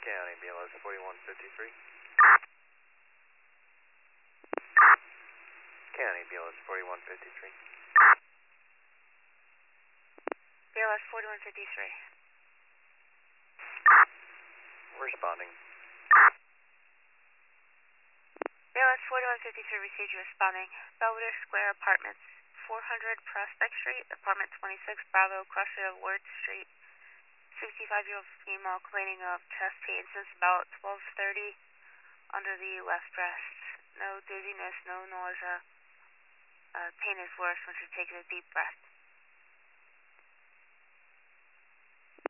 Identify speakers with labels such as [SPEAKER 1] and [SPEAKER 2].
[SPEAKER 1] County, BLS 4153. County, BLS 4153.
[SPEAKER 2] BLS 4153.
[SPEAKER 1] Responding.
[SPEAKER 2] BLS 4153 received you responding. Belvedere Square Apartments, 400 Prospect Street, Apartment 26, Bravo, Crossfield, Ward Street. 65-year-old female complaining of chest pain since about 12:30 under the left breast. No dizziness, no nausea. Pain is worse when she takes a deep breath.